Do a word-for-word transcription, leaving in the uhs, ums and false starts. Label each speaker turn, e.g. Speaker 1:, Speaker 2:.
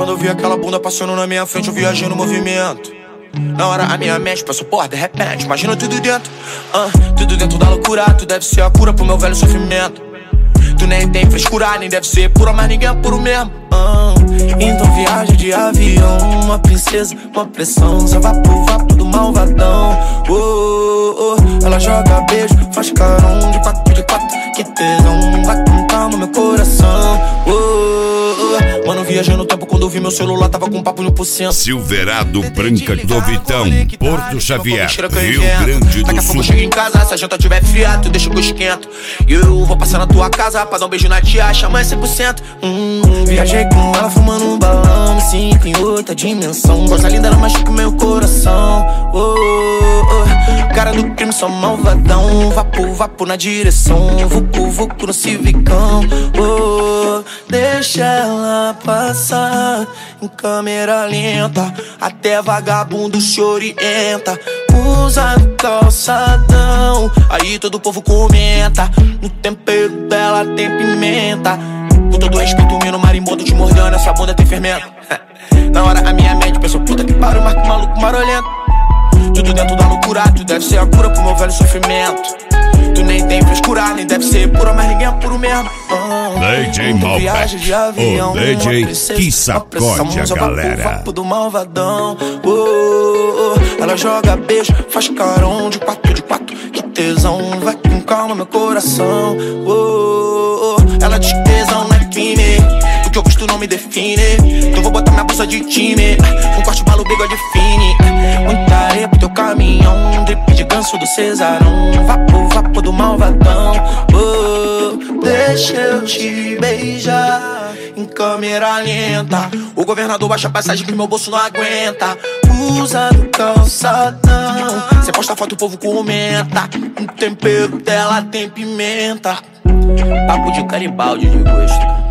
Speaker 1: quando eu vi aquela bunda passando na minha frente, eu viajei no movimento. Na hora a minha mente pensou, porra, de repente, imagina tudo dentro. uh, Tudo dentro da loucura, tu deve ser a cura pro meu velho sofrimento. Tu nem tem frescura, nem deve ser pura, mas ninguém é puro mesmo. uh, Então viaja de avião, uma princesa, uma pressão. Só vapo, vapo do malvadão. oh, oh, oh. Ela joga beijo, faz carão de quatro, de quatro. Que tesão, vai com calma meu coração. oh, oh. Mano, viajei no tempo quando eu vi meu celular, tava com papo mil por cento.
Speaker 2: Silverado, Branca do Vitão, Porto Xavier, Rio Grande do
Speaker 1: Daqui a pouco eu
Speaker 2: Sul.
Speaker 1: chego em casa, se a janta tiver fria, tu deixa que eu esquento. E eu vou passar na tua casa pra dar um beijo na tia, chama cem por cento. hum, Viajei com ela fumando um balão, me sinto em outra dimensão. Coisa linda, ela machuca o meu coração. oh, oh. Cara do crime, só malvadão. Vapo, vapo na direção, vucu, vucu no civicão. oh, Deixa ela passar em câmera lenta, até vagabundo se orienta. Usa no calçadão, aí todo o povo comenta. No tempero dela tem pimenta. Com todo respeito, menino marimbondo te mordendo, essa bunda tem fermento. Na hora a minha mente pensou, puta que pariu, marco maluco marolento. Tudo dentro da loucura, tu deve ser a cura pro meu velho sofrimento. Tu nem tem frescura, nem deve ser pura, mas ninguém é puro mesmo. uh,
Speaker 2: D J Malbec, o D J que sacode a galera.
Speaker 1: Vapo do malvadão. oh, oh. Ela joga beijo, faz carão de quatro, de quatro. Que tesão, vai com calma meu coração. oh, oh. Ela diz que tesão não é crime, o que eu visto não me define. Então vou botar minha blusa de time, um corte balo, bigode fine. Muita areia pro teu caminhão, um drip de ganso do Cesarão. Vapo, vapo do malvadão. oh, Deixa eu te beijar em câmera lenta. O governador baixa a passagem que meu bolso não aguenta. Usa no calçadão, cê posta foto, o povo comenta. O tempero dela tem pimenta. Papo de caribaldi de gosto.